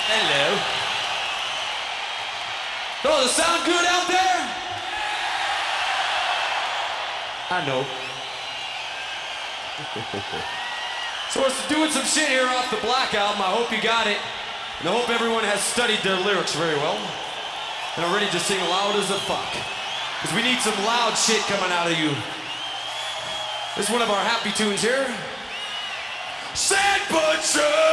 Hello. Oh, does it sound good out there? I know. So we're doing some shit here off the Black album. I hope you got it. And I hope everyone has studied their lyrics very well. And are ready to sing loud as a fuck. Because we need some loud shit coming out of you. This is one of our happy tunes here. Sand Butcher!